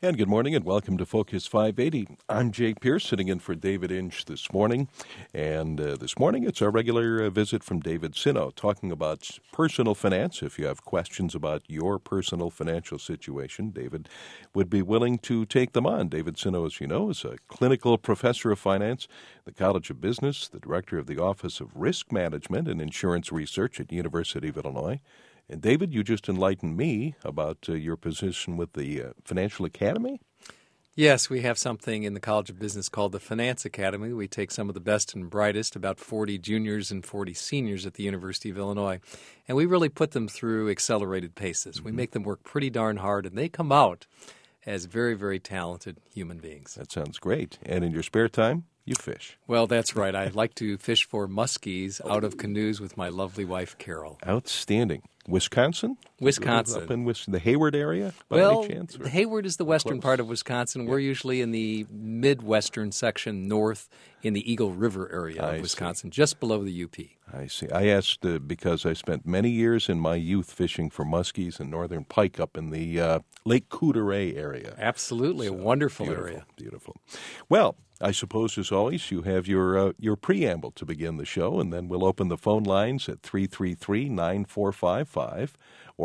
And good morning and welcome to Focus 580. I'm Jay Pierce, sitting in for David Inch this morning. And this morning it's our regular visit from David Sino, talking about personal finance. If you have questions about your personal financial situation, David would be willing to take them on. David Sino, as you know, is a clinical professor of finance at the College of Business, the director of the Office of Risk Management and Insurance Research at the University of Illinois. And David, you just enlightened me about your position with the Financial Academy. Yes, we have something in the College of Business called the Finance Academy. We take some of the best and brightest, about 40 juniors and 40 seniors at the University of Illinois, and we really put them through accelerated paces. We make them work pretty darn hard, and they come out as very, very talented human beings. That sounds great. And in your spare time, you fish. Well, that's right. I like to fish for muskies out of canoes with my lovely wife, Carol. Outstanding. Wisconsin? Wisconsin. Up in the Hayward area? Well, Hayward is the western part of Wisconsin. Yeah. We're usually in the midwestern section north in the Eagle River area of Wisconsin, just below the UP. I see. I asked because I spent many years in my youth fishing for muskies and northern pike up in the Lake Coudray area. Absolutely. So, a wonderful area. Beautiful. Well, I suppose, as always, you have your preamble to begin the show, and then we'll open the phone lines at 333-9455 or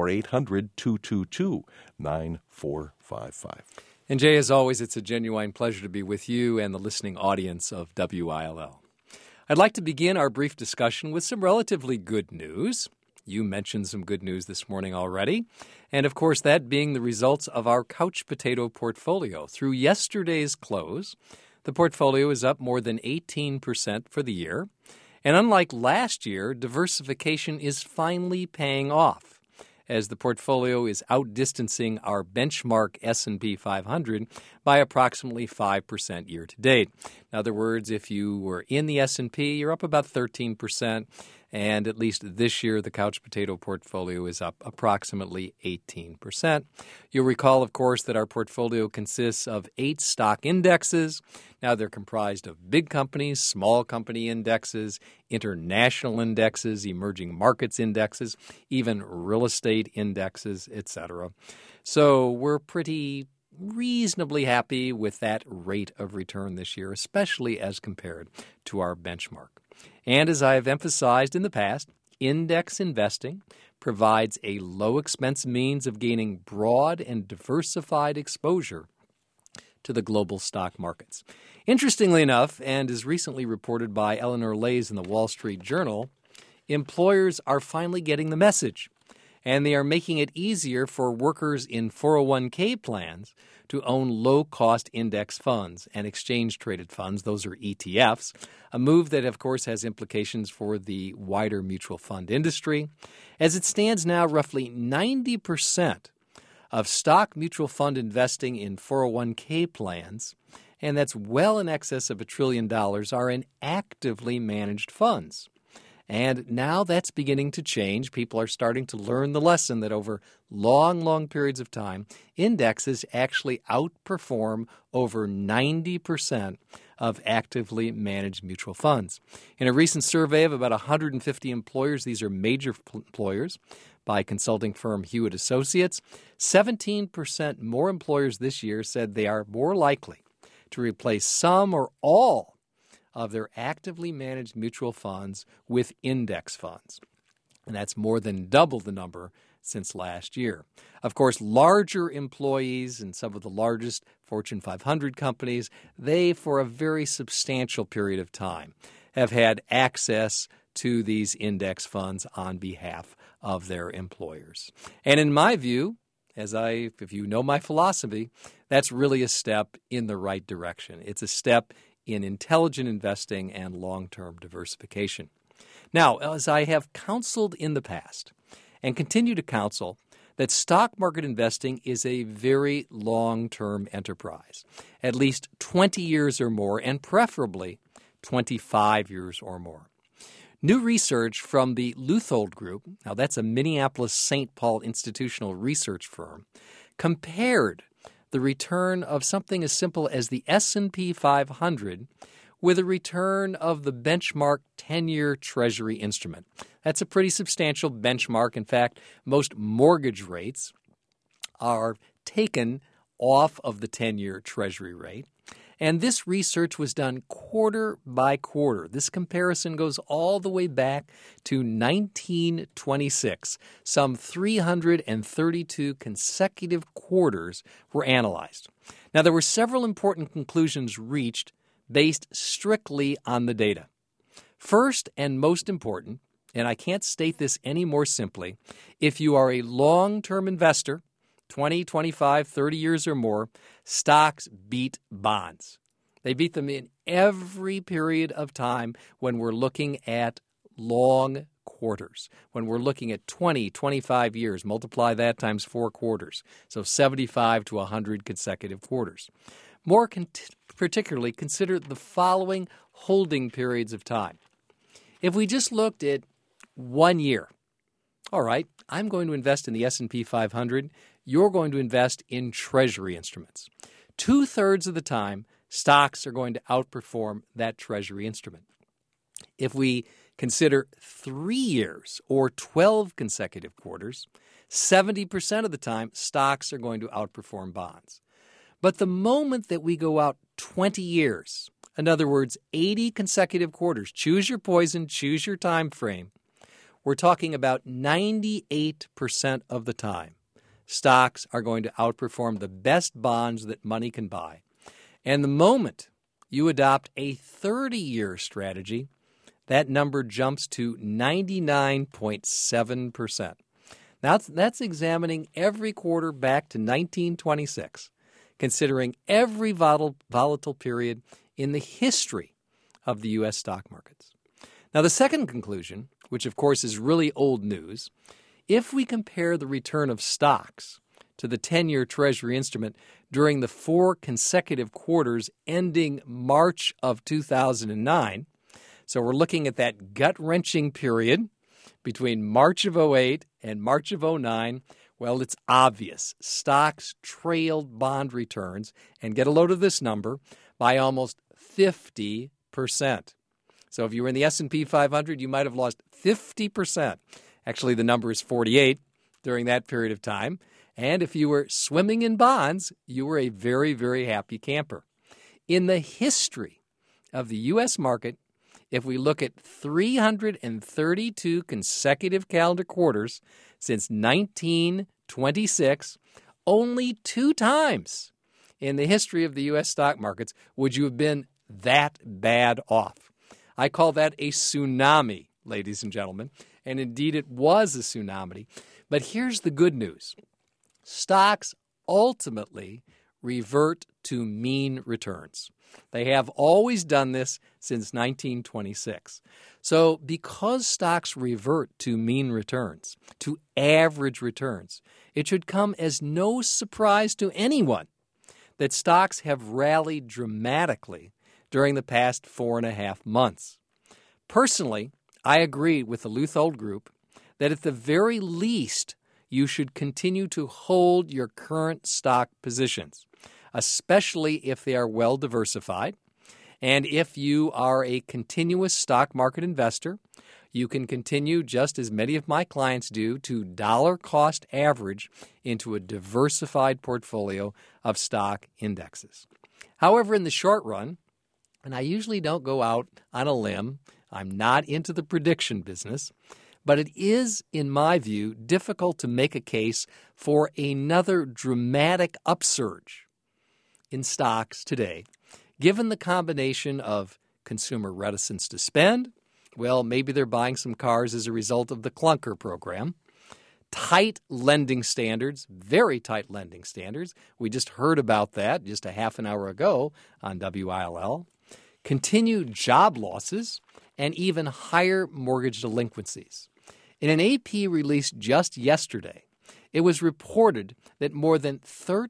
800-222-9455. And Jay, as always, it's a genuine pleasure to be with you and the listening audience of WILL. I'd like to begin our brief discussion with some relatively good news. You mentioned some good news this morning already, and of course that being the results of our couch potato portfolio. Through yesterday's close, the portfolio is up more than 18% for the year. And unlike last year, diversification is finally paying off as the portfolio is outdistancing our benchmark S&P 500 by approximately 5% year to date. In other words, if you were in the S&P, you're up about 13%. And at least this year, the couch potato portfolio is up approximately 18%. You'll recall, of course, that our portfolio consists of 8 stock indexes. Now, they're comprised of big companies, small company indexes, international indexes, emerging markets indexes, even real estate indexes, etc. So we're pretty reasonably happy with that rate of return this year, especially as compared to our benchmark. And as I have emphasized in the past, index investing provides a low-expense means of gaining broad and diversified exposure to the global stock markets. Interestingly enough, and as recently reported by Eleanor Lays in the Wall Street Journal, employers are finally getting the message, and they are making it easier for workers in 401k plans to own low-cost index funds and exchange-traded funds. Those are ETFs, a move that, of course, has implications for the wider mutual fund industry. As it stands now, roughly 90% of stock mutual fund investing in 401k plans, and that's well in excess of $1 trillion, are in actively managed funds. And now that's beginning to change. People are starting to learn the lesson that over long periods of time, indexes actually outperform over 90% of actively managed mutual funds. In a recent survey of about 150 employers, these are major employers, by consulting firm Hewitt Associates, 17% more employers this year said they are more likely to replace some or all of their actively managed mutual funds with index funds. And that's more than double the number since last year. Of course, larger employees and some of the largest Fortune 500 companies, they, for a very substantial period of time, have had access to these index funds on behalf of their employers. And in my view, if you know my philosophy, that's really a step in the right direction. It's a step in intelligent investing and long-term diversification. Now, as I have counseled in the past and continue to counsel, that stock market investing is a very long-term enterprise, at least 20 years or more, and preferably 25 years or more. New research from the Luthold Group, now that's a Minneapolis-St. Paul institutional research firm, compared the return of something as simple as the S&P 500 with a return of the benchmark 10-year Treasury instrument. That's a pretty substantial benchmark. In fact, most mortgage rates are taken off of the 10-year Treasury rate. And this research was done quarter by quarter. This comparison goes all the way back to 1926. Some 332 consecutive quarters were analyzed. Now, there were several important conclusions reached based strictly on the data. First and most important, and I can't state this any more simply, if you are a long-term investor, 20, 25, 30 years or more, stocks beat bonds. They beat them in every period of time when we're looking at long quarters. When we're looking at 20, 25 years, multiply that times 4 quarters. So 75 to 100 consecutive quarters. More particularly, consider the following holding periods of time. If we just looked at 1 year, all right, I'm going to invest in the S&P 500. You're going to invest in Treasury instruments. 2/3 of the time, stocks are going to outperform that Treasury instrument. If we consider 3 years or 12 consecutive quarters, 70% of the time, stocks are going to outperform bonds. But the moment that we go out 20 years, in other words, 80 consecutive quarters, choose your poison, choose your time frame, we're talking about 98% of the time, stocks are going to outperform the best bonds that money can buy. And the moment you adopt a 30-year strategy, that number jumps to 99.7%. Now, that's examining every quarter back to 1926, considering every volatile period in the history of the U.S. stock markets. Now, the second conclusion, which of course is really old news, if we compare the return of stocks to the 10-year Treasury instrument during the 4 consecutive quarters ending March of 2009, so we're looking at that gut-wrenching period between March of 2008 and March of 2009, well, it's obvious. Stocks trailed bond returns, and get a load of this number, by almost 50%. So if you were in the S&P 500, you might have lost 50%. Actually, the number is 48 during that period of time. And if you were swimming in bonds, you were a very, very happy camper. In the history of the U.S. market, if we look at 332 consecutive calendar quarters since 1926, only 2 times in the history of the U.S. stock markets would you have been that bad off. I call that a tsunami, ladies and gentlemen, and indeed it was a tsunami. But here's the good news. Stocks ultimately revert to mean returns. They have always done this since 1926. So because stocks revert to mean returns, to average returns, it should come as no surprise to anyone that stocks have rallied dramatically during the past 4.5 months. Personally, I agree with the Leuthold Group that at the very least, you should continue to hold your current stock positions, especially if they are well diversified. And if you are a continuous stock market investor, you can continue, just as many of my clients do, to dollar cost average into a diversified portfolio of stock indexes. However, in the short run, and I usually don't go out on a limb, I'm not into the prediction business, but it is, in my view, difficult to make a case for another dramatic upsurge in stocks today, given the combination of consumer reticence to spend, well, maybe they're buying some cars as a result of the clunker program, tight lending standards, very tight lending standards. We just heard about that just a half an hour ago on WILL. Continued job losses, and even higher mortgage delinquencies. In an AP release just yesterday, it was reported that more than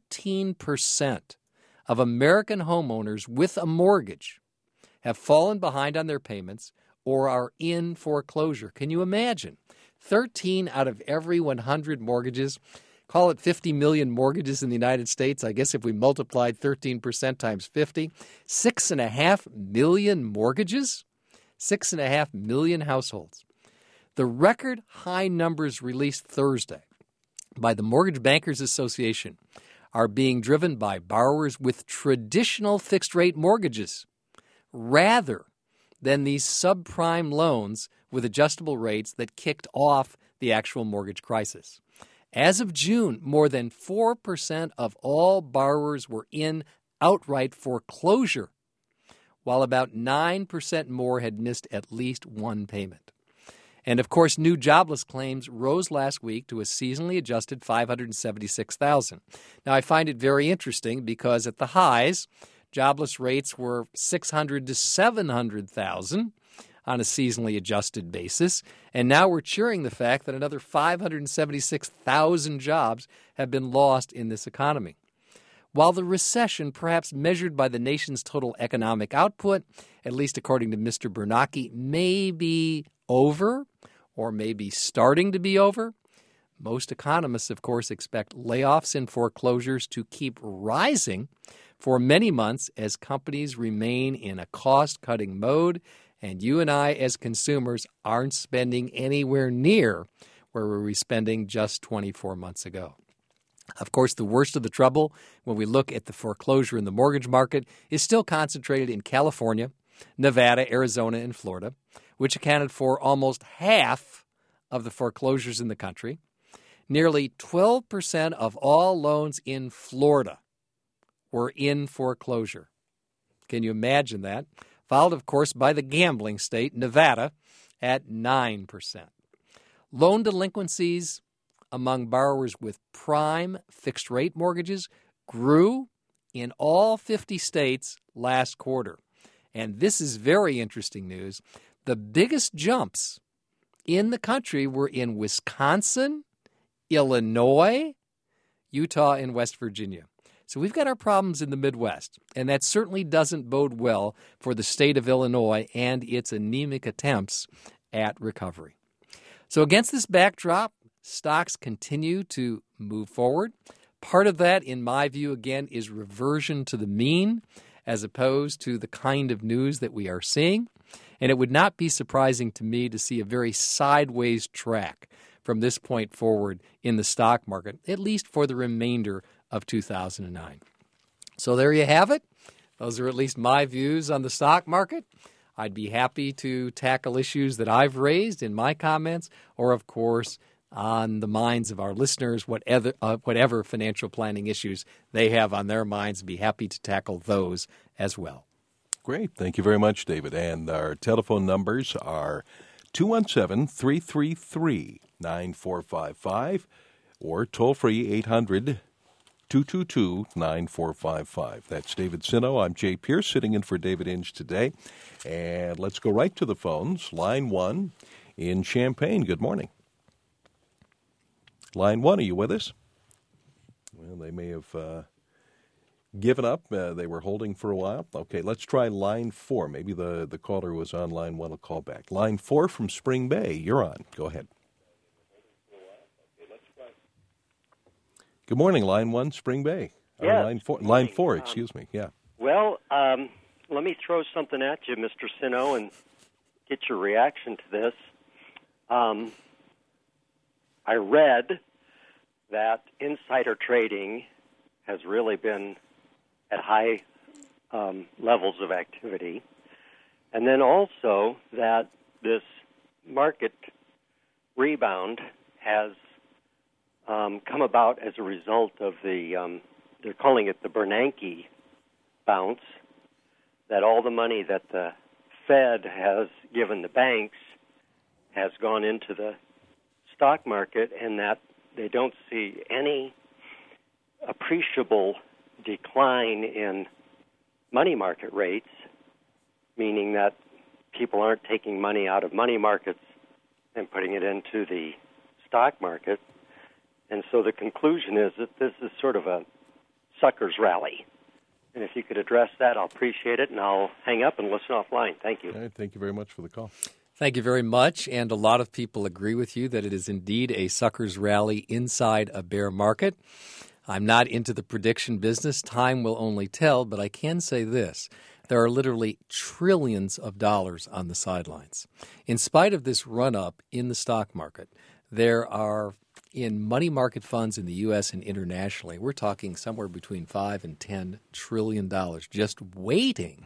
13% of American homeowners with a mortgage have fallen behind on their payments or are in foreclosure. Can you imagine? 13 out of every 100 mortgages, call it 50 million mortgages in the United States. I guess if we multiplied 13% times 50, 6.5 million mortgages, 6.5 million households. The record high numbers released Thursday by the Mortgage Bankers Association are being driven by borrowers with traditional fixed-rate mortgages rather than these subprime loans with adjustable rates that kicked off the actual mortgage crisis. As of June, more than 4% of all borrowers were in outright foreclosure, while about 9% more had missed at least one payment. And of course, new jobless claims rose last week to a seasonally adjusted 576,000. Now, I find it very interesting because at the highs, jobless rates were 600 to 700,000 on a seasonally adjusted basis, and now we're cheering the fact that another 576,000 jobs have been lost in this economy. While the recession, perhaps measured by the nation's total economic output, at least according to Mr. Bernanke, may be over or may be starting to be over, most economists, of course, expect layoffs and foreclosures to keep rising for many months as companies remain in a cost-cutting mode, and you and I as consumers aren't spending anywhere near where we were spending just 24 months ago. Of course, the worst of the trouble when we look at the foreclosure in the mortgage market is still concentrated in California, Nevada, Arizona, and Florida, which accounted for almost half of the foreclosures in the country. Nearly 12% of all loans in Florida were in foreclosure. Can you imagine that? Followed, of course, by the gambling state, Nevada, at 9%. Loan delinquencies among borrowers with prime fixed-rate mortgages grew in all 50 states last quarter. And this is very interesting news. The biggest jumps in the country were in Wisconsin, Illinois, Utah, and West Virginia. So we've got our problems in the Midwest, and that certainly doesn't bode well for the state of Illinois and its anemic attempts at recovery. So against this backdrop, stocks continue to move forward. Part of that, in my view, again, is reversion to the mean as opposed to the kind of news that we are seeing. And it would not be surprising to me to see a very sideways track from this point forward in the stock market, at least for the remainder of 2009. So there you have it. Those are at least my views on the stock market. I'd be happy to tackle issues that I've raised in my comments or, of course, on the minds of our listeners, whatever financial planning issues they have on their minds. Be happy to tackle those as well. Great. Thank you very much, David. And our telephone numbers are 217-333-9455 or toll-free 800-222-9455. That's David Sino. I'm Jay Pierce, sitting in for David Inge today. And let's go right to the phones. Line 1 in Champaign. Good morning. Line 1, are you with us? Well, they may have given up. They were holding for a while. Okay, let's try line 4. Maybe the caller was on line 1 will call back. Line 4 from Spring Bay. You're on. Go ahead. Good morning, line 1, Spring Bay. Yes. Line 4, excuse me. Yeah. Well, let me throw something at you, Mr. Sino, and get your reaction to this. I read that insider trading has really been at high levels of activity, and then also that this market rebound has come about as a result of the, they're calling it the Bernanke bounce, that all the money that the Fed has given the banks has gone into the stock market, and that they don't see any appreciable decline in money market rates, meaning that people aren't taking money out of money markets and putting it into the stock market. And so the conclusion is that this is sort of a sucker's rally. And if you could address that, I'll appreciate it, and I'll hang up and listen offline. Thank you. All right, thank you very much for the call. Thank you very much. And a lot of people agree with you that it is indeed a sucker's rally inside a bear market. I'm not into the prediction business. Time will only tell, but I can say this. There are literally trillions of dollars on the sidelines. In spite of this run-up in the stock market, there are in money market funds in the U.S. and internationally, we're talking somewhere between $5 and $10 trillion just waiting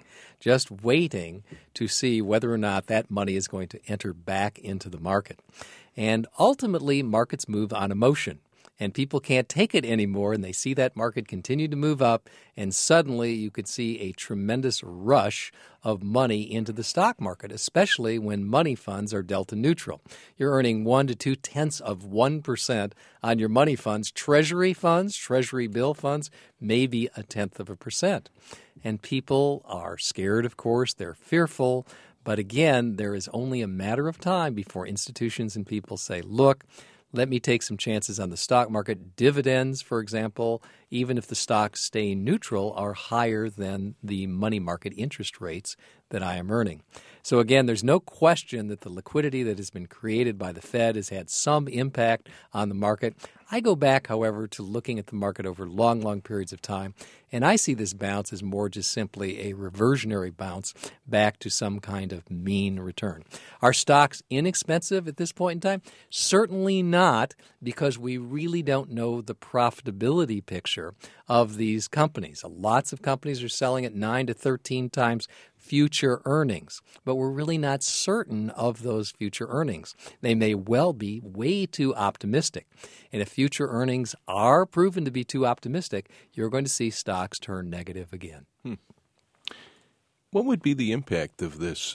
to see whether or not that money is going to enter back into the market. And ultimately, markets move on emotion. And people can't take it anymore, and they see that market continue to move up, and suddenly you could see a tremendous rush of money into the stock market, especially when money funds are delta neutral. You're earning 1 to 0.2% on your money funds. Treasury funds, treasury bill funds, maybe 0.1%. And people are scared, of course. They're fearful. But again, there is only a matter of time before institutions and people say, look, let me take some chances on the stock market. Dividends, for example, even if the stocks stay neutral, are higher than the money market interest rates that I am earning. So again, there's no question that the liquidity that has been created by the Fed has had some impact on the market. I go back, however, to looking at the market over long periods of time, and I see this bounce as more just simply a reversionary bounce back to some kind of mean return. Are stocks inexpensive at this point in time? Certainly not, because we really don't know the profitability picture of these companies. Lots of companies are selling at 9 to 13 times future earnings, but we're really not certain of those future earnings. They may well be way too optimistic. And if future earnings are proven to be too optimistic, you're going to see stocks turn negative again. What would be the impact of this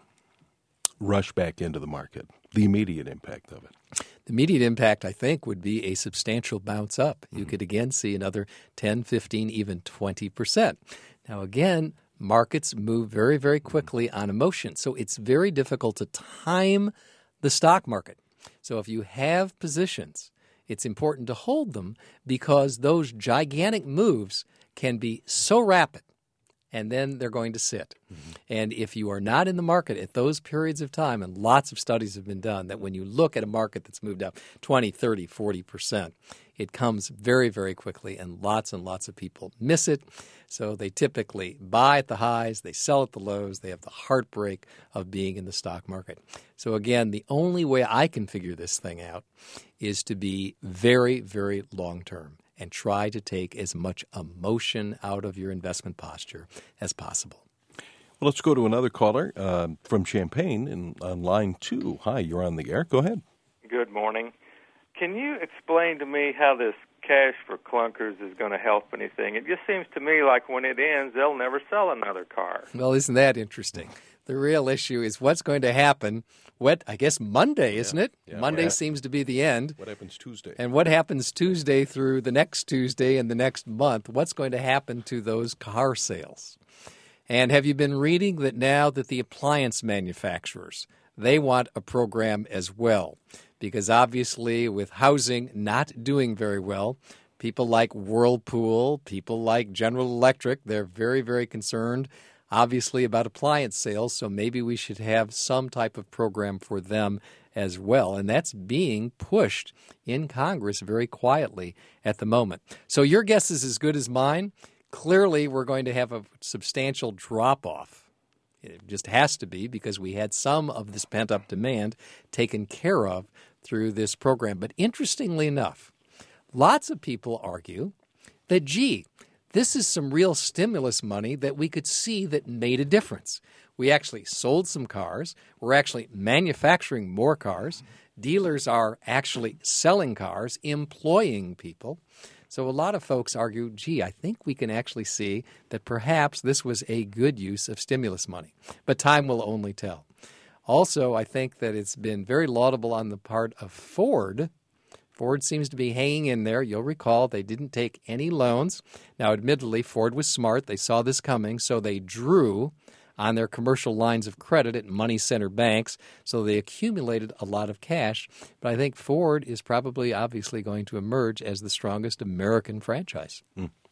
rush back into the market, the immediate impact of it? The immediate impact, I think, would be a substantial bounce up. You could again see another 10, 15, even 20%. Now, again, markets move very quickly on emotion, so it's very difficult to time the stock market. So if you have positions, it's important to hold them because those gigantic moves can be so rapid, and then they're going to sit. And if you are not in the market at those periods of time, and lots of studies have been done, that when you look at a market that's moved up 20, 30, 40%, it comes very quickly, and lots of people miss it. So they typically buy at the highs, they sell at the lows, they have the heartbreak of being in the stock market. So again, the only way I can figure this thing out is to be very long-term and try to take as much emotion out of your investment posture as possible. Well, let's go to another caller from Champaign on line 2. Hi, you're on the air. Go ahead. Good morning. Can you explain to me how this cash for clunkers is going to help anything? It just seems to me like when it ends, they'll never sell another car. Well, isn't that interesting? The real issue is what's going to happen. I guess Monday, isn't it? Yeah. Monday seems to be the end. What happens Tuesday? And what happens Tuesday through the next Tuesday and the next month? What's going to happen to those car sales? And have you been reading that now that the appliance manufacturers, they want a program as well? Because obviously with housing not doing very well, people like Whirlpool, people like General Electric, they're very concerned, obviously, about appliance sales. So maybe we should have some type of program for them as well. And that's being pushed in Congress very quietly at the moment. So your guess is as good as mine. Clearly, we're going to have a substantial drop-off. It just has to be because we had some of this pent-up demand taken care of through this program. But interestingly enough, lots of people argue that, this is some real stimulus money that we could see that made a difference. We actually sold some cars. We're actually manufacturing more cars. Dealers are actually selling cars, employing people. So a lot of folks argue, I think we can actually see that perhaps this was a good use of stimulus money. But time will only tell. Also, I think that it's been very laudable on the part of Ford. Ford seems to be hanging in there. You'll recall they didn't take any loans. Now, admittedly, Ford was smart. They saw this coming, so they drew on their commercial lines of credit at money center banks, so they accumulated a lot of cash. But I think Ford is probably obviously going to emerge as the strongest American franchise.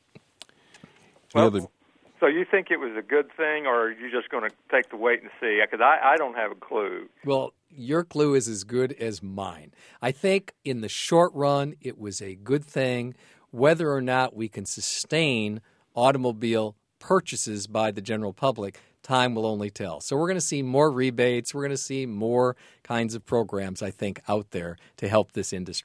So you think it was a good thing, or are you just going to take the wait and see? Because I don't have a clue. Well, your clue is as good as mine. I think in the short run, it was a good thing. Whether or not we can sustain automobile purchases by the general public, time will only tell. So we're going to see more rebates. We're going to see more kinds of programs, I think, out there to help this industry.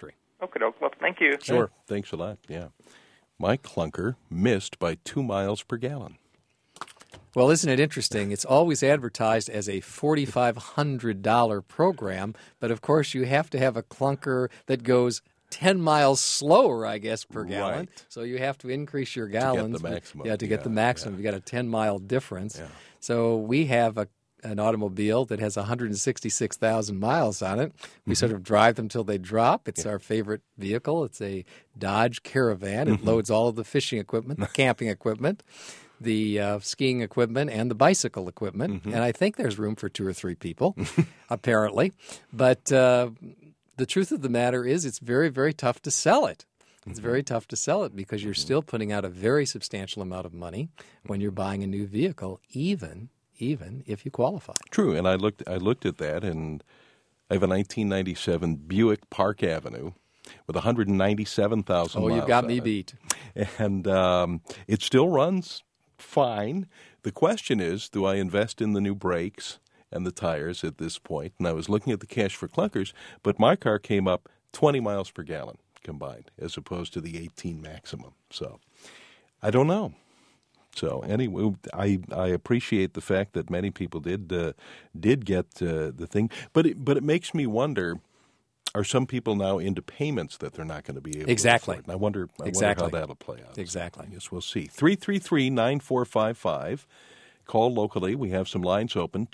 Okay, well, thank you. Sure. Thanks a lot. Yeah. My clunker missed by 2 miles per gallon. Well, isn't it interesting? It's always advertised as a $4,500 program, but of course you have to have a clunker that goes 10 miles slower, I guess, per gallon. Right. So you have to increase your gallons. To get the maximum. Yeah, to get the maximum. You got a 10-mile difference. Yeah. So we have an automobile that has 166,000 miles on it. We sort of drive them till they drop. It's our favorite vehicle. It's a Dodge Caravan. It loads all of the fishing equipment, the camping equipment, the skiing equipment, and the bicycle equipment. And I think there's room for 2 or 3 people, apparently. But the truth of the matter is it's very, very tough to sell it. It's very tough to sell it because you're still putting out a very substantial amount of money when you're buying a new vehicle, even if you qualify. True, and I looked at that, and I have a 1997 Buick Park Avenue with 197,000 miles. Oh, you've got me on it. beat. And it still runs fine. The question is, do I invest in the new brakes and the tires at this point? And I was looking at the cash for clunkers, but my car came up 20 miles per gallon combined, as opposed to the 18 maximum. So I don't know. So anyway, I appreciate the fact that many people did get the thing, but it makes me wonder: are some people now into payments that they're not going to be able Exactly. to afford? And I wonder how that'll play out. Exactly. So I guess we'll see. 333-9455. Call locally. We have some lines open.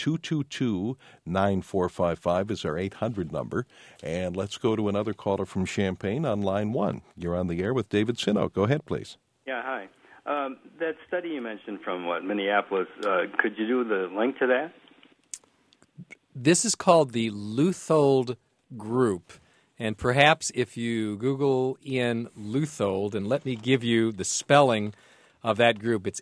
222-9455 is our 800 number. And let's go to another caller from Champaign on line 1. You're on the air with David Sino. Go ahead, please. Yeah, hi. That study you mentioned from, Minneapolis, could you do the link to that? This is called the Leuthold Group. And perhaps if you Google in Leuthold, and let me give you the spelling of that group. It's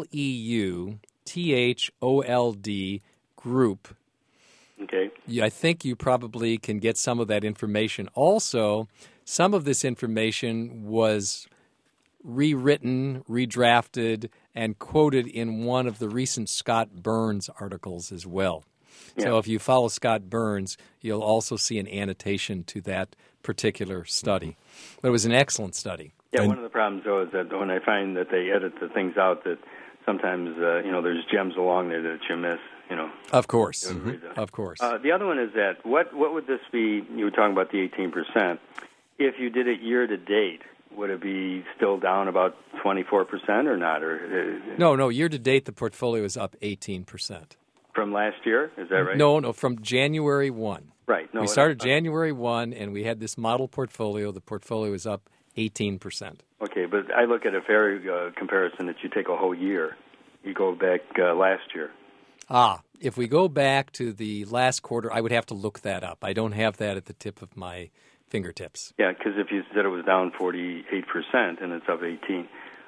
Leuthold Group. Okay. I think you probably can get some of that information. Also, some of this information was rewritten, redrafted, and quoted in one of the recent Scott Burns articles as well. Yeah. So if you follow Scott Burns, you'll also see an annotation to that particular study. But it was an excellent study. Yeah, one of the problems, though, is that when I find that they edit the things out, that sometimes, there's gems along there that you miss, Of course. Of course. The other one is that what would this be? You were talking about the 18%. If you did it year to date, would it be still down about 24% or not? No. Year to date, the portfolio is up 18%. From last year? Is that right? No, from January 1. Right. No, we started January 1, and we had this model portfolio. The portfolio is up 18%. Okay, but I look at a fair comparison that you take a whole year. You go back last year. If we go back to the last quarter, I would have to look that up. I don't have that at the tip of my fingertips. Yeah, because if you said it was down 48% and it's up 18%.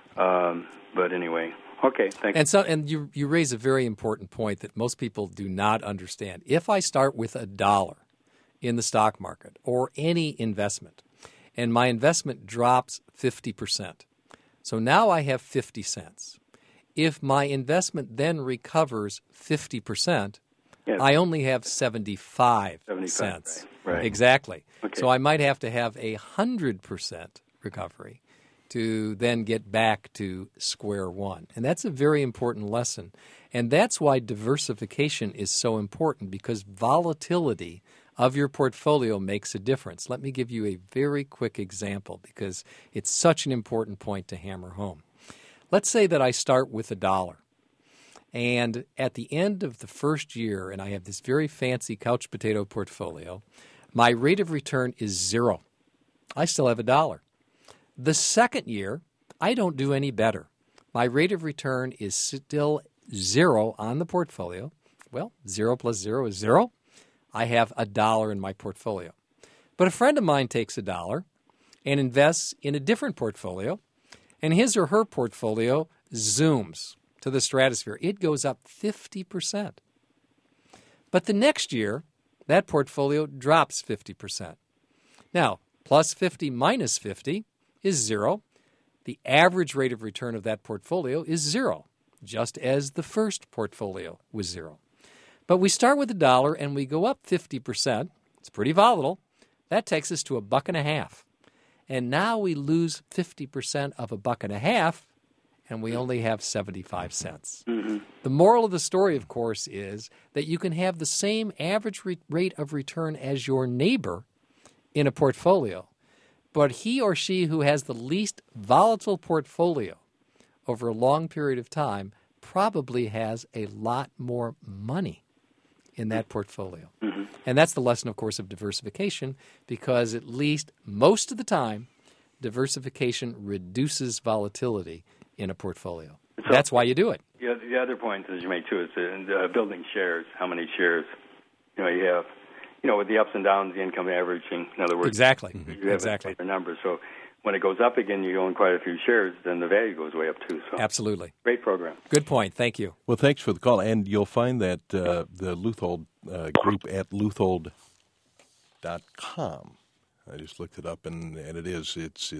But anyway, okay, thanks. And you raise a very important point that most people do not understand. If I start with $1 in the stock market or any investment, and my investment drops 50%, so now I have 50 cents. If my investment then recovers 50%, yes. I only have 75 cents. Right. Exactly. Okay. So I might have to have 100% recovery to then get back to square one. And that's a very important lesson. And that's why diversification is so important, because volatility of your portfolio makes a difference. Let me give you a very quick example because it's such an important point to hammer home. Let's say that I start with $1. And at the end of the first year, and I have this very fancy couch potato portfolio, my rate of return is 0. I still have $1. The second year, I don't do any better. My rate of return is still 0 on the portfolio. Well, 0 plus 0 is 0. I have $1 in my portfolio. But a friend of mine takes $1 and invests in a different portfolio, and his or her portfolio zooms to the stratosphere. It goes up 50%. But the next year, that portfolio drops 50%. Now, plus 50 minus 50 is 0. The average rate of return of that portfolio is 0, just as the first portfolio was 0. But we start with $1 and we go up 50%. It's pretty volatile. That takes us to $1.50. and now we lose 50% of $1.50, and we only have 75 cents. Mm-hmm. The moral of the story, of course, is that you can have the same average rate of return as your neighbor in a portfolio, but he or she who has the least volatile portfolio over a long period of time probably has a lot more money in that portfolio. Mm-hmm. And that's the lesson, of course, of diversification, because at least most of the time, diversification reduces volatility in a portfolio. So, that's why you do it. Yeah, the other point that you made, too, is building shares, how many shares you have. With the ups and downs, the income averaging, in other words. Exactly. You have exactly. a number. So when it goes up again, you own quite a few shares, then the value goes way up, too. So Absolutely. Great program. Good point. Thank you. Well, thanks for the call. And you'll find that the Leuthold group at Leuthold.com. I just looked it up, and it's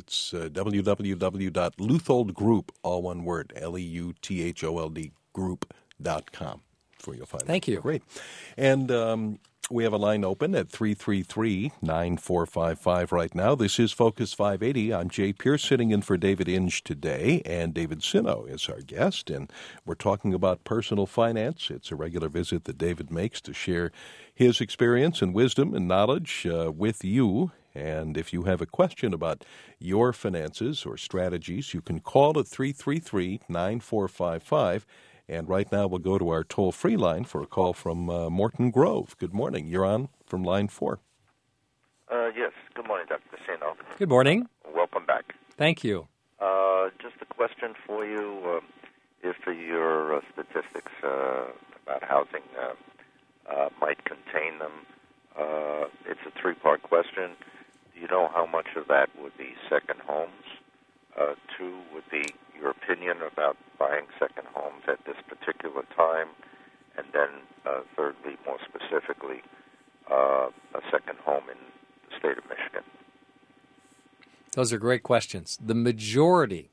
www.leutholdgroup, all one word, LEUTHOLD group.com, where you'll find Thank that. you. Great. And we have a line open at 333-9455 right now. This is Focus 580. I'm Jay Pierce, sitting in for David Inge today, and David Sino is our guest, and we're talking about personal finance. It's a regular visit that David makes to share his experience and wisdom and knowledge with you. And if you have a question about your finances or strategies, you can call at 333-9455. And right now we'll go to our toll-free line for a call from Morton Grove. Good morning. You're on from line 4. Yes. Good morning, Dr. Sino. Good morning. Welcome back. Thank you. Just a question for you. If your statistics about housing might contain them, it's a three-part question. Do you know how much of that would be second homes? Two would be your opinion about buying second homes at this particular time, and then thirdly, more specifically, a second home in the state of Michigan. Those are great questions. The majority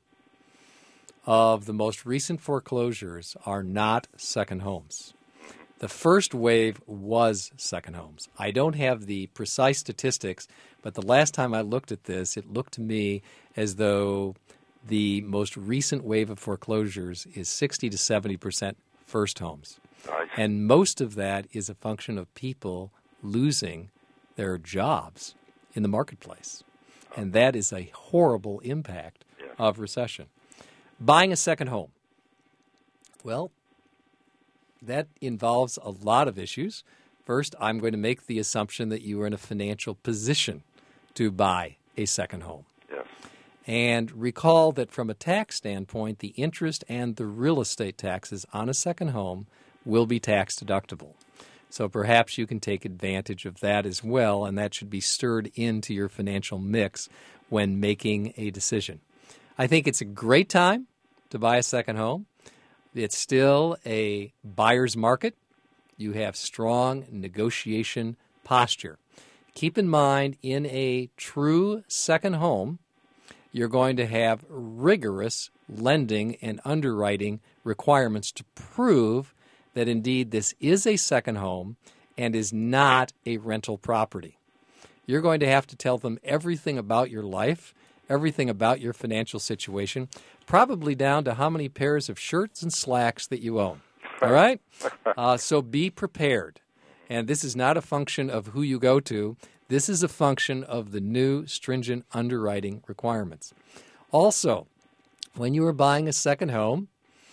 of the most recent foreclosures are not second homes. The first wave was second homes. I don't have the precise statistics, but the last time I looked at this, it looked to me as though the most recent wave of foreclosures is 60 to 70% first homes. Nice. And most of that is a function of people losing their jobs in the marketplace. And that is a horrible impact of recession. Buying a second home. Well, that involves a lot of issues. First, I'm going to make the assumption that you are in a financial position to buy a second home. Yes. And recall that from a tax standpoint, the interest and the real estate taxes on a second home will be tax deductible. So perhaps you can take advantage of that as well, and that should be stirred into your financial mix when making a decision. I think it's a great time to buy a second home. It's still a buyer's market. You have strong negotiation posture. Keep in mind, in a true second home, you're going to have rigorous lending and underwriting requirements to prove that indeed this is a second home and is not a rental property. You're going to have to tell them everything about your life, everything about your financial situation, probably down to how many pairs of shirts and slacks that you own. All right? So be prepared. And this is not a function of who you go to. This is a function of the new stringent underwriting requirements. Also, when you are buying a second home,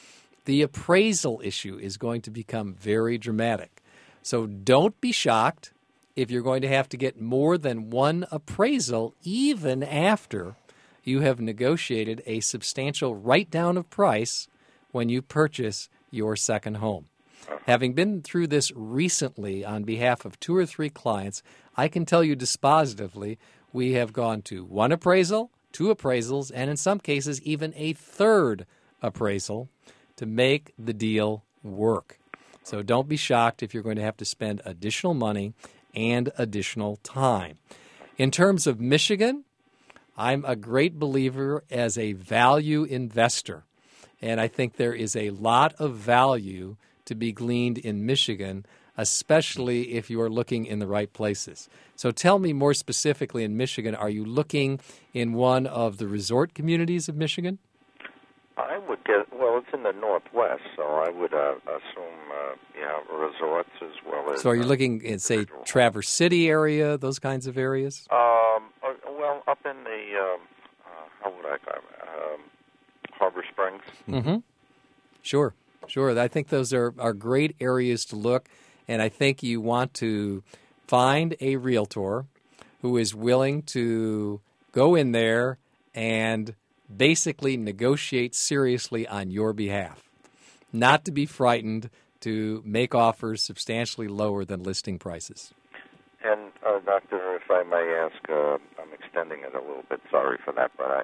the appraisal issue is going to become very dramatic. So don't be shocked if you're going to have to get more than one appraisal even after you have negotiated a substantial write-down of price when you purchase your second home. Having been through this recently on behalf of 2 or 3 clients, I can tell you dispositively we have gone to one appraisal, 2 appraisals, and in some cases even a third appraisal to make the deal work. So don't be shocked if you're going to have to spend additional money and additional time. In terms of Michigan, I'm a great believer as a value investor, and I think there is a lot of value to be gleaned in Michigan especially if you are looking in the right places. So tell me more specifically in Michigan, are you looking in one of the resort communities of Michigan? I would guess, well, it's in the Northwest, so I would assume, resorts as well as... So are you looking in, say, Traverse City area, those kinds of areas? Well, up in the, how would I call it, Harbor Springs. Mm-hmm. Sure. I think those are great areas to look, and I think you want to find a realtor who is willing to go in there and basically negotiate seriously on your behalf, not to be frightened to make offers substantially lower than listing prices. And, Doctor, if I may ask, I'm extending it a little bit, sorry for that, but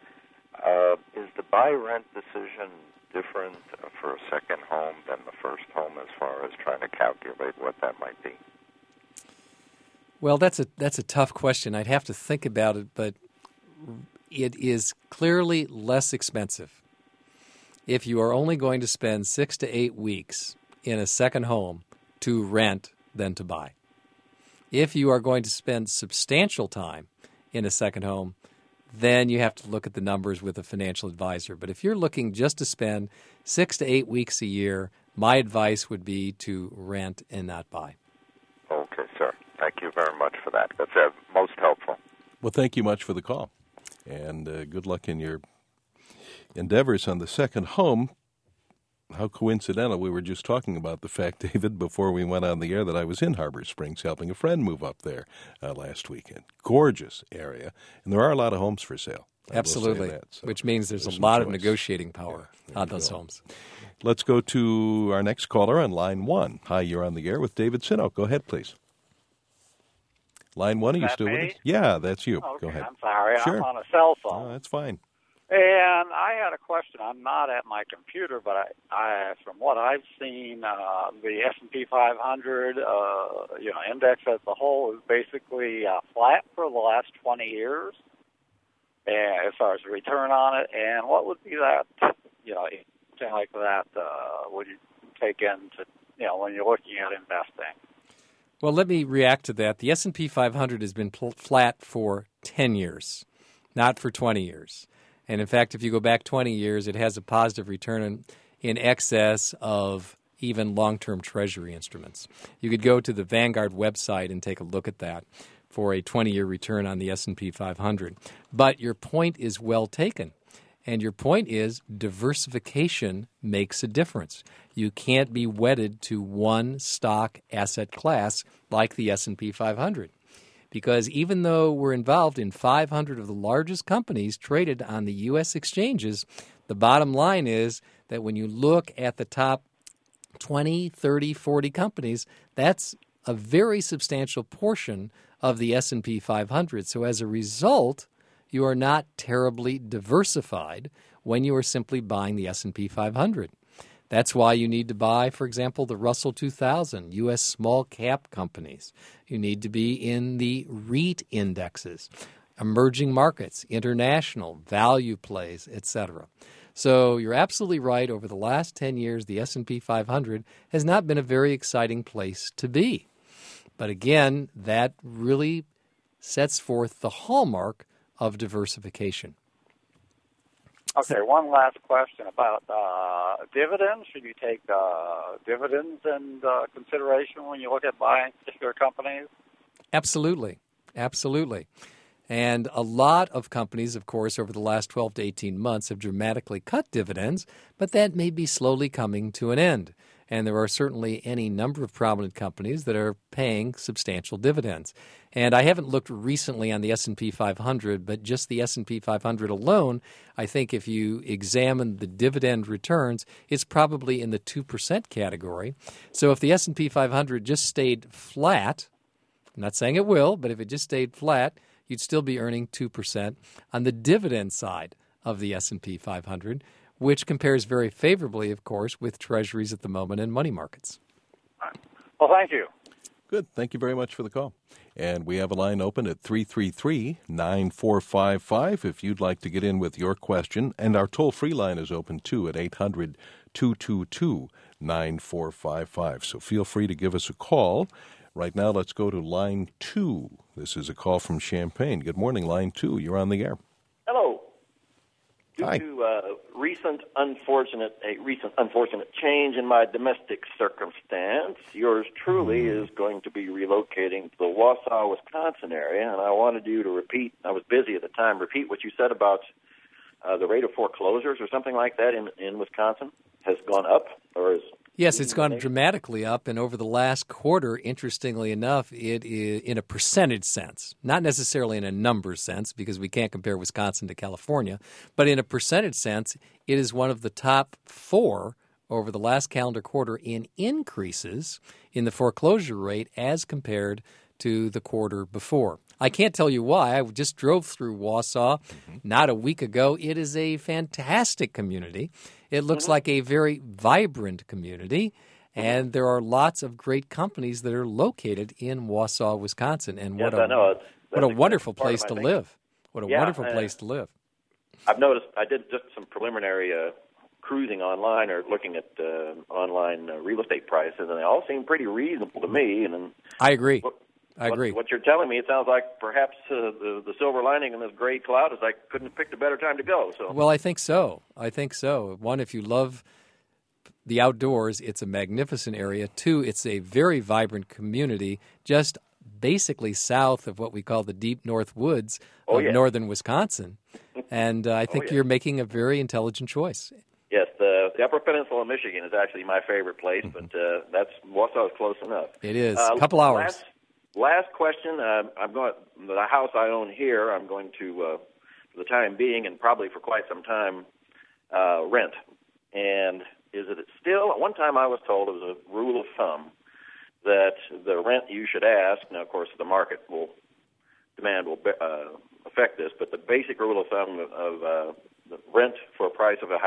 is the buy-rent decision different for a second home than the first home as far as trying to calculate what that might be? Well, that's a tough question. I'd have to think about it, but it is clearly less expensive if you are only going to spend 6 to 8 weeks in a second home to rent than to buy. If you are going to spend substantial time in a second home, then you have to look at the numbers with a financial advisor. But if you're looking just to spend 6 to 8 weeks a year, my advice would be to rent and not buy. Okay, sir. Thank you very much for that. That's most helpful. Well, thank you much for the call. And good luck in your endeavors on the second home. How coincidental. We were just talking about the fact, David, before we went on the air, that I was in Harbor Springs helping a friend move up there last weekend. Gorgeous area. And there are a lot of homes for sale. Absolutely. Which means there's a lot of negotiating power on those homes. Let's go to our next caller on line 1. Hi, you're on the air with David Sinow. Go ahead, please. Line 1, are you still with us? Yeah, that's you. Okay, go ahead. I'm sorry. Sure. I'm on a cell phone. Oh, that's fine. And I had a question. I'm not at my computer, but I from what I've seen, the S&P 500, index as a whole is basically flat for the last 20 years, and as far as the return on it. And what would be that, something like that, would you take into, when you're looking at investing? Well, let me react to that. The S&P 500 has been flat for 10 years, not for 20 years. And in fact, if you go back 20 years, it has a positive return in excess of even long-term Treasury instruments. You could go to the Vanguard website and take a look at that for a 20-year return on the S&P 500. But your point is well taken. And your point is diversification makes a difference. You can't be wedded to one stock asset class like the S&P 500. Because even though we're involved in 500 of the largest companies traded on the U.S. exchanges, the bottom line is that when you look at the top 20, 30, 40 companies, that's a very substantial portion of the S&P 500. So as a result, you are not terribly diversified when you are simply buying the S&P 500. That's why you need to buy, for example, the Russell 2000, U.S. small cap companies. You need to be in the REIT indexes, emerging markets, international, value plays, etc. So you're absolutely right. Over the last 10 years, the S&P 500 has not been a very exciting place to be. But again, that really sets forth the hallmark of diversification. Okay, one last question about dividends. Should you take dividends into consideration when you look at buying particular companies? Absolutely. And a lot of companies, of course, over the last 12 to 18 months have dramatically cut dividends, but that may be slowly coming to an end. And there are certainly any number of prominent companies that are paying substantial dividends. And I haven't looked recently on the S&P 500, but just the S&P 500 alone, I think if you examine the dividend returns, it's probably in the 2% category. So if the S&P 500 just stayed flat, I'm not saying it will, but if it just stayed flat, you'd still be earning 2% on the dividend side of the S&P 500, which compares very favorably, of course, with treasuries at the moment and money markets. Well, thank you. Good. Thank you very much for the call. And we have a line open at 333-9455 if you'd like to get in with your question. And our toll-free line is open, too, at 888-222-9455. So feel free to give us a call. Right now, let's go to line 2. This is a call from Champaign. Good morning, line 2. You're on the air. Hello. Hi. Due to a recent unfortunate change in my domestic circumstance, yours truly is going to be relocating to the Wausau, Wisconsin area, and I wanted you to repeat, I was busy at the time, repeat what you said about the rate of foreclosures or something like that in Wisconsin has gone up, or is... Yes, it's gone dramatically up, and over the last quarter, interestingly enough, it is in a percentage sense, not necessarily in a number sense, because we can't compare Wisconsin to California, but in a percentage sense, it is one of the top 4 over the last calendar quarter in increases in the foreclosure rate as compared to the quarter before. I can't tell you why. I just drove through Wausau not a week ago. It is a fantastic community. It looks like a very vibrant community, and there are lots of great companies that are located in Wausau, Wisconsin. And yes, I know. What a wonderful place to live. What a wonderful place to live. I've noticed, I did just some preliminary cruising online or looking at online real estate prices, and they all seem pretty reasonable to me. And I agree. I agree. What you're telling me, it sounds like perhaps the silver lining in this gray cloud is I couldn't have picked a better time to go. So. Well, I think so. One, if you love the outdoors, it's a magnificent area. 2, it's a very vibrant community just basically south of what we call the deep north woods of northern Wisconsin. And I think you're making a very intelligent choice. Yes, the Upper Peninsula of Michigan is actually my favorite place, but that's Wausau is close enough. It is. A couple hours. Last question. The house I own here, I'm going to, for the time being and probably for quite some time, rent. And is it still, at one time I was told it was a rule of thumb that the rent you should ask, now of course the market demand will affect this, but the basic rule of thumb of the rent for a price of a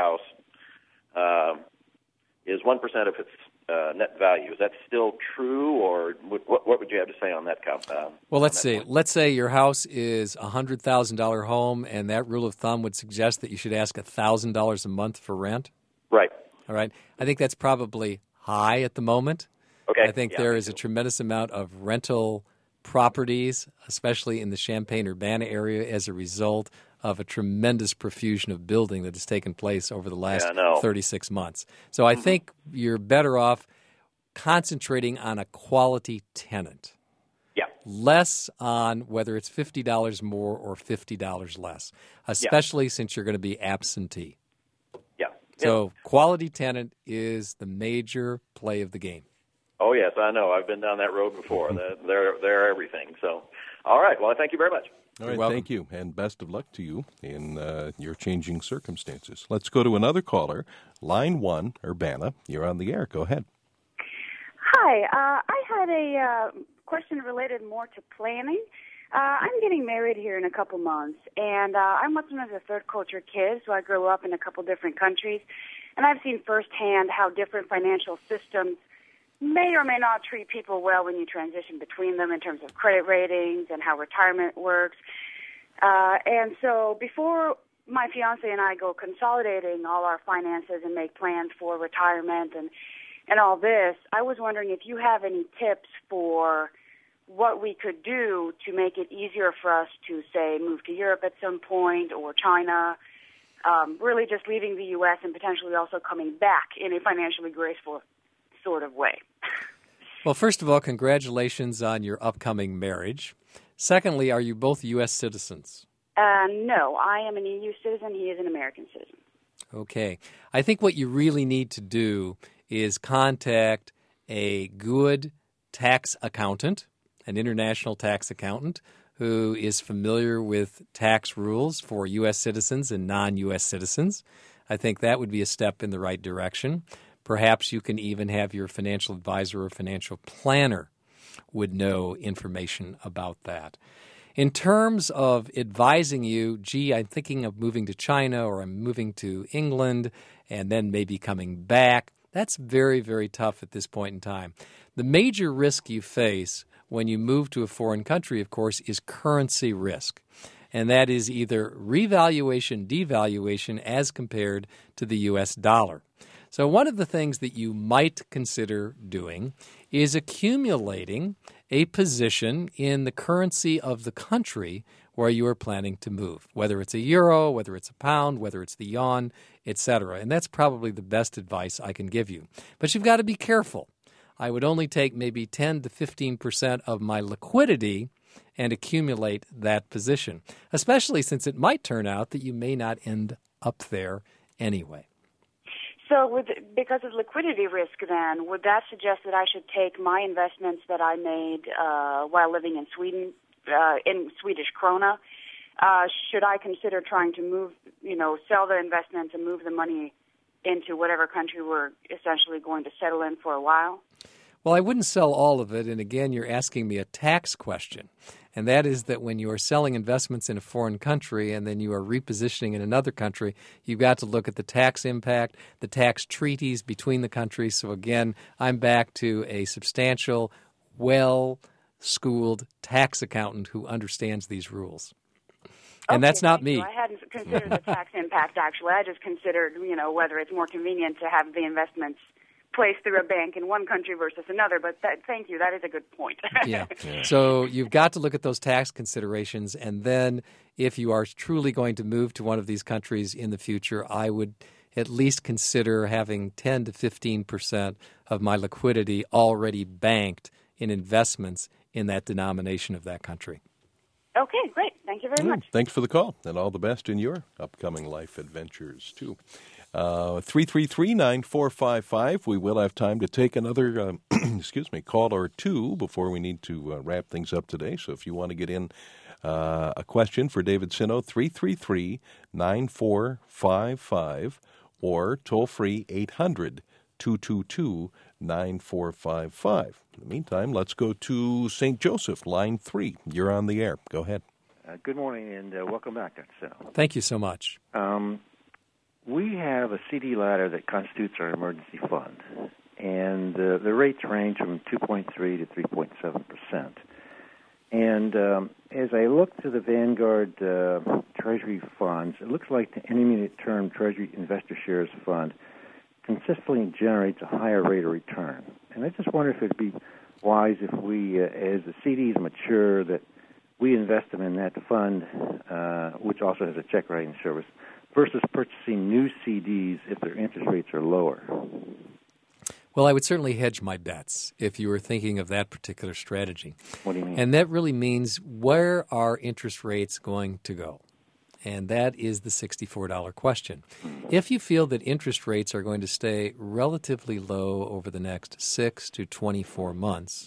house is 1% of its net value. Is that still true, or what would you have to say on that count? Well, let's see. Let's say your house is a $100,000 home, and that rule of thumb would suggest that you should ask $1,000 a month for rent. Right. All right. I think that's probably high at the moment. Okay. I think there is a tremendous amount of rental properties, especially in the Champaign-Urbana area, as a result of a tremendous profusion of building that has taken place over the last 36 months. So I think you're better off concentrating on a quality tenant. Yeah. Less on whether it's $50 more or $50 less, especially since you're going to be absentee. Yeah. So quality tenant is the major play of the game. Oh, yes, I know. I've been down that road before. They're everything. So, all right. Well, thank you very much. All right, thank you, and best of luck to you in your changing circumstances. Let's go to another caller. Line 1, Urbana. You're on the air. Go ahead. Hi. I had a question related more to planning. I'm getting married here in a couple months, and I'm what's known as a third culture kid, so I grew up in a couple different countries, and I've seen firsthand how different financial systems may or may not treat people well when you transition between them in terms of credit ratings and how retirement works. And so before my fiance and I go consolidating all our finances and make plans for retirement and all this, I was wondering if you have any tips for what we could do to make it easier for us to, say, move to Europe at some point or China, really just leaving the U.S. and potentially also coming back in a financially graceful sort of way. Well, first of all, congratulations on your upcoming marriage. Secondly, are you both U.S. citizens? No, I am an EU citizen. He is an American citizen. Okay. I think what you really need to do is contact a good tax accountant, an international tax accountant, who is familiar with tax rules for U.S. citizens and non-U.S. citizens. I think that would be a step in the right direction. Perhaps you can even have your financial advisor or financial planner would know information about that. In terms of advising you, I'm thinking of moving to China or I'm moving to England and then maybe coming back, that's very, very tough at this point in time. The major risk you face when you move to a foreign country, of course, is currency risk. And that is either revaluation, devaluation as compared to the U.S. dollar. So one of the things that you might consider doing is accumulating a position in the currency of the country where you are planning to move, whether it's a euro, whether it's a pound, whether it's the yuan, etc. And that's probably the best advice I can give you. But you've got to be careful. I would only take maybe 10 to 15% of my liquidity and accumulate that position, especially since it might turn out that you may not end up there anyway. So because of liquidity risk then, would that suggest that I should take my investments that I made while living in Sweden, in Swedish krona? Should I consider trying to move, sell the investments and move the money into whatever country we're essentially going to settle in for a while? Well, I wouldn't sell all of it. And again, you're asking me a tax question. And that is that when you are selling investments in a foreign country and then you are repositioning in another country, you've got to look at the tax impact, the tax treaties between the countries. So again, I'm back to a substantial, well-schooled tax accountant who understands these rules. And okay, that's not me. I hadn't considered the tax impact, actually. I just considered, whether it's more convenient to have the investments placed through a bank in one country versus another. But thank you. That is a good point. Yeah. So you've got to look at those tax considerations. And then if you are truly going to move to one of these countries in the future, I would at least consider having 10 to 15% of my liquidity already banked in investments in that denomination of that country. Okay, great. Thank you very much. Thanks for the call, and all the best in your upcoming life adventures, too. 333-9455. We will have time to take another call or two before we need to wrap things up today. So if you want to get in a question for David Sino, 333-9455 or toll-free 800-222-9455. In the meantime, let's go to St. Joseph, line 3. You're on the air. Go ahead. Good morning, and welcome back, Dr. Sino. Thank you so much. We have a CD ladder that constitutes our emergency fund, and the rates range from 2.3 to 3.7%. And as I look to the Vanguard Treasury funds, it looks like the intermediate-term Treasury Investor Shares Fund consistently generates a higher rate of return. And I just wonder if it would be wise if we, as the CDs mature, that we invest them in that fund, which also has a check writing service, versus purchasing new CDs if their interest rates are lower. Well, I would certainly hedge my bets if you were thinking of that particular strategy. What do you mean? And that really means, where are interest rates going to go? And that is the $64 question. If you feel that interest rates are going to stay relatively low over the next 6 to 24 months,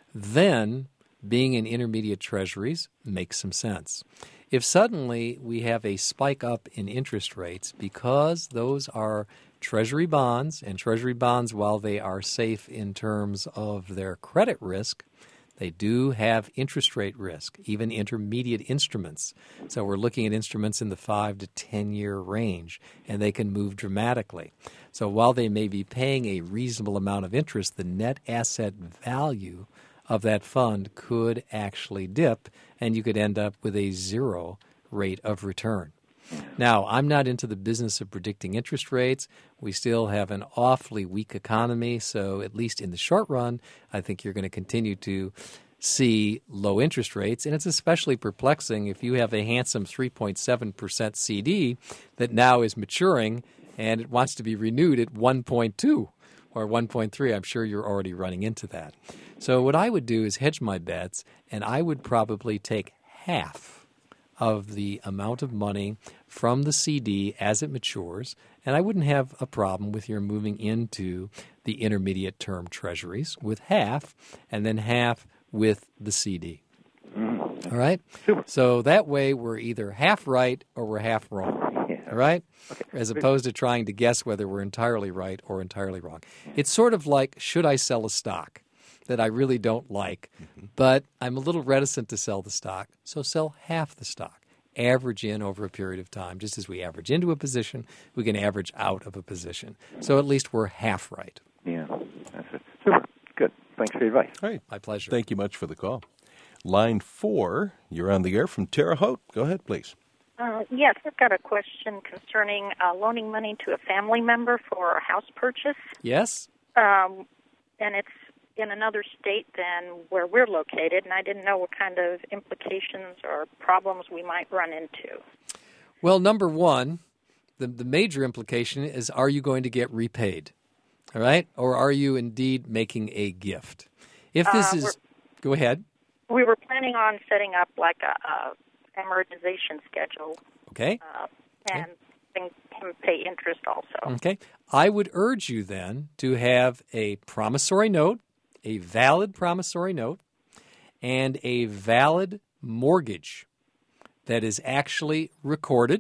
then being in intermediate treasuries makes some sense. If suddenly we have a spike up in interest rates because those are Treasury bonds, and Treasury bonds, while they are safe in terms of their credit risk, they do have interest rate risk, even intermediate instruments. So we're looking at instruments in the 5 to 10-year range, and they can move dramatically. So while they may be paying a reasonable amount of interest, the net asset value of that fund could actually dip, and you could end up with a zero rate of return. Now, I'm not into the business of predicting interest rates. We still have an awfully weak economy, so at least in the short run, I think you're going to continue to see low interest rates. And it's especially perplexing if you have a handsome 3.7% CD that now is maturing and it wants to be renewed at 1.2 or 1.3. I'm sure you're already running into that. So what I would do is hedge my bets, and I would probably take half of the amount of money from the CD as it matures, and I wouldn't have a problem with your moving into the intermediate term treasuries with half, and then half with the CD. All right? Super. So that way we're either half right or we're half wrong. Yeah. All right? Okay. As opposed to trying to guess whether we're entirely right or entirely wrong. It's sort of like, should I sell a stock that I really don't like, but I'm a little reticent to sell the stock, so sell half the stock. Average in over a period of time. Just as we average into a position, we can average out of a position. So at least we're half right. Yeah, that's it. Super. Good. Thanks for your advice. All right. My pleasure. Thank you much for the call. Line 4, you're on the air from Terre Haute. Go ahead, please. Yes, I've got a question concerning loaning money to a family member for a house purchase. Yes? And it's in another state than where we're located, and I didn't know what kind of implications or problems we might run into. Well, number one, the major implication is, are you going to get repaid? All right? Or are you indeed making a gift? If this is... Go ahead. We were planning on setting up like a amortization schedule. Okay. And can pay interest also. Okay. I would urge you then to have a promissory note, a valid promissory note, and a valid mortgage that is actually recorded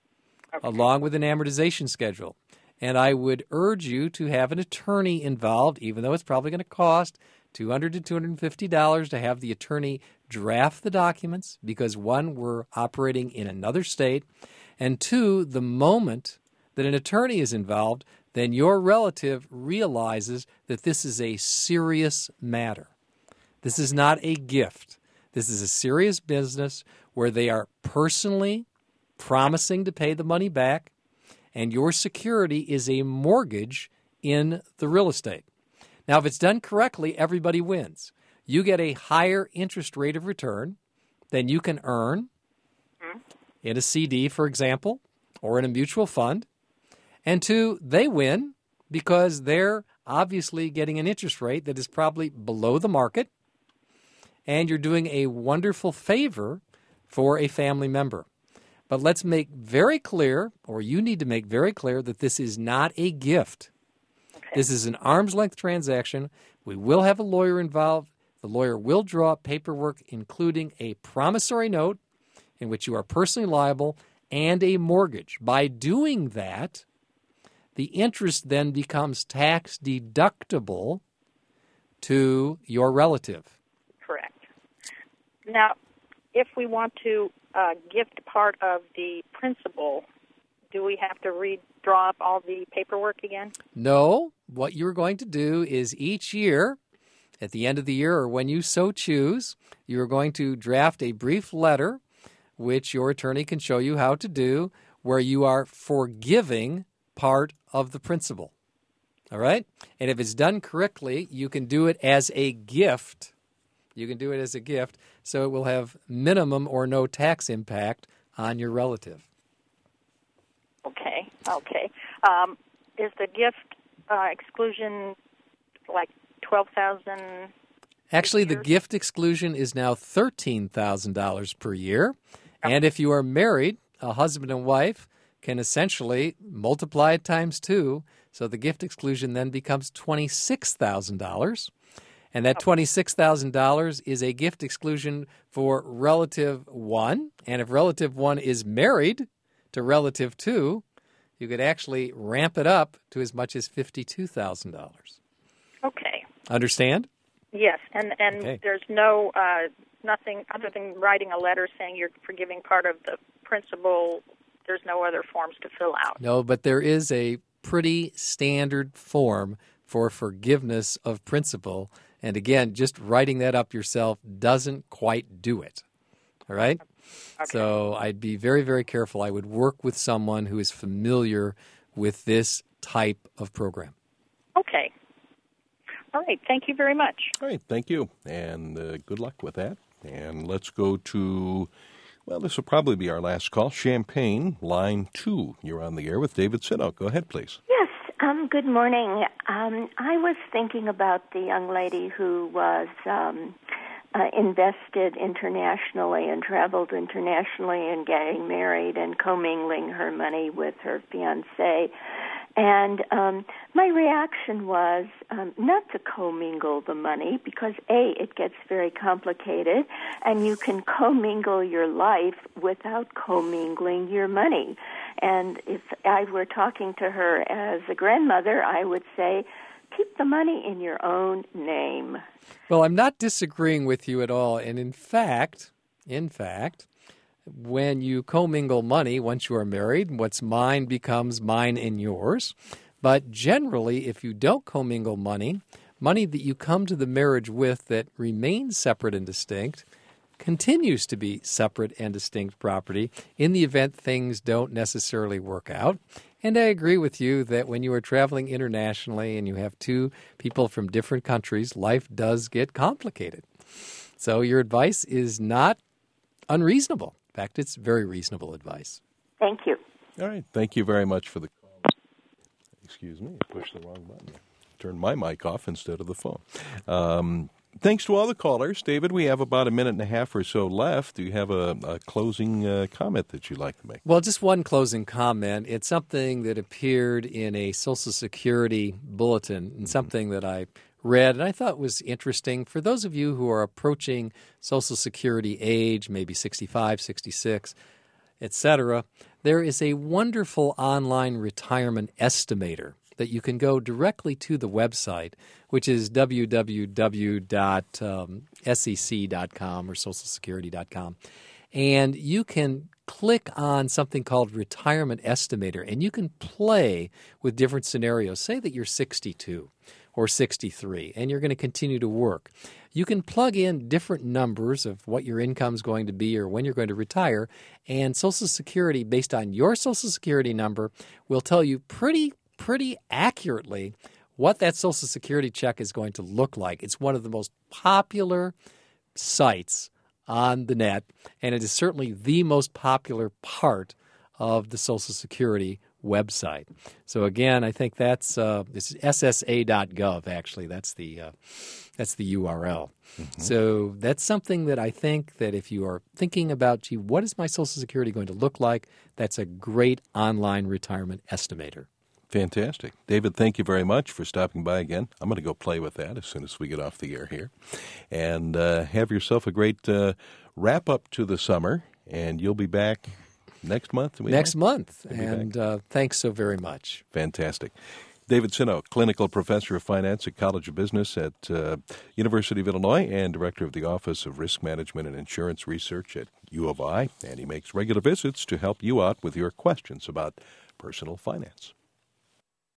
along with an amortization schedule. And I would urge you to have an attorney involved, even though it's probably going to cost $200 to $250 to have the attorney draft the documents, because one, we're operating in another state, and two, the moment that an attorney is involved, then your relative realizes that this is a serious matter. This is not a gift. This is a serious business where they are personally promising to pay the money back, and your security is a mortgage in the real estate. Now, if it's done correctly, everybody wins. You get a higher interest rate of return than you can earn in a CD, for example, or in a mutual fund. And two, they win because they're obviously getting an interest rate that is probably below the market, and you're doing a wonderful favor for a family member. But let's make very clear, or you need to make very clear, that this is not a gift. Okay. This is an arm's-length transaction. We will have a lawyer involved. The lawyer will draw up paperwork, including a promissory note in which you are personally liable and a mortgage. By doing that, the interest then becomes tax deductible to your relative. Correct. Now, if we want to gift part of the principal, do we have to redraw up all the paperwork again? No. What you're going to do is each year, at the end of the year or when you so choose, you're going to draft a brief letter, which your attorney can show you how to do, where you are forgiving part of the principal. All right? And if it's done correctly, you can do it as a gift. You can do it as a gift, so it will have minimum or no tax impact on your relative. Okay. Is the gift exclusion like $12,000? Actually, the gift exclusion is now $13,000 per year. And if you are married, a husband and wife can essentially multiply it times 2. So the gift exclusion then becomes $26,000. And that $26,000 is a gift exclusion for relative 1. And if relative 1 is married to relative 2, you could actually ramp it up to as much as $52,000. Okay. Understand? Yes, and okay. There's no nothing other than writing a letter saying you're forgiving part of the principal. There's no other forms to fill out. No, but there is a pretty standard form for forgiveness of principal. And again, just writing that up yourself doesn't quite do it. All right? Okay. So I'd be very, very careful. I would work with someone who is familiar with this type of program. Okay. All right. Thank you very much. All right. Thank you. And good luck with that. And let's go to, well, this will probably be our last call. Champaign, line 2. You're on the air with David Sino. Go ahead, please. Yes. Good morning. I was thinking about the young lady who was invested internationally and traveled internationally and getting married and commingling her money with her fiancé. And my reaction was not to commingle the money because, A, it gets very complicated, and you can commingle your life without commingling your money. And if I were talking to her as a grandmother, I would say, keep the money in your own name. Well, I'm not disagreeing with you at all. And in fact, when you commingle money, once you are married, what's mine becomes mine and yours. But generally, if you don't commingle money that you come to the marriage with that remains separate and distinct, continues to be separate and distinct property in the event things don't necessarily work out. And I agree with you that when you are traveling internationally and you have two people from different countries, life does get complicated. So your advice is not unreasonable. In fact, it's very reasonable advice. Thank you. All right. Thank you very much for the call. Excuse me, I pushed the wrong button. Turned my mic off instead of the phone. Thanks to all the callers. David, we have about a minute and a half or so left. Do you have a closing comment that you'd like to make? Well, just one closing comment. It's something that appeared in a Social Security bulletin and something that I read and I thought was interesting. For those of you who are approaching Social Security age, maybe 65, 66, etc., there is a wonderful online retirement estimator that you can go directly to the website, which is www.sec.com or socialsecurity.com. And you can click on something called Retirement Estimator, and you can play with different scenarios. Say that you're 62 or 63, and you're going to continue to work. You can plug in different numbers of what your income is going to be or when you're going to retire, and Social Security, based on your Social Security number, will tell you pretty accurately what that Social Security check is going to look like. It's one of the most popular sites on the net, and it is certainly the most popular part of the Social Security website. So again, I think that's this is ssa.gov. Actually, that's the URL. Mm-hmm. So that's something that I think that if you are thinking about, gee, what is my Social Security going to look like? That's a great online retirement estimator. Fantastic. David, thank you very much for stopping by again. I'm going to go play with that as soon as we get off the air here. And have yourself a great wrap-up to the summer, and you'll be back next month? Next month, and thanks so very much. Fantastic. David Sinow, Clinical Professor of Finance at College of Business at University of Illinois and Director of the Office of Risk Management and Insurance Research at U of I, and he makes regular visits to help you out with your questions about personal finance.